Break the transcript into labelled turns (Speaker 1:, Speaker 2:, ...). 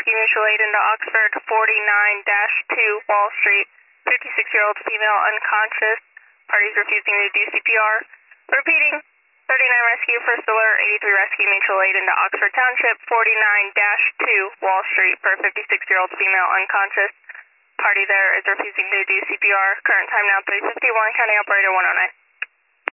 Speaker 1: Rescue Mutual Aid into Oxford 49-2 Wall Street. 56-year-old female unconscious. Parties refusing to do CPR. Repeating. 39 Rescue First Alert 83 Rescue Mutual Aid into Oxford Township 49-2 Wall Street for 56-year-old female unconscious. Party there is refusing to do CPR. Current time now 3:51. County Operator 109.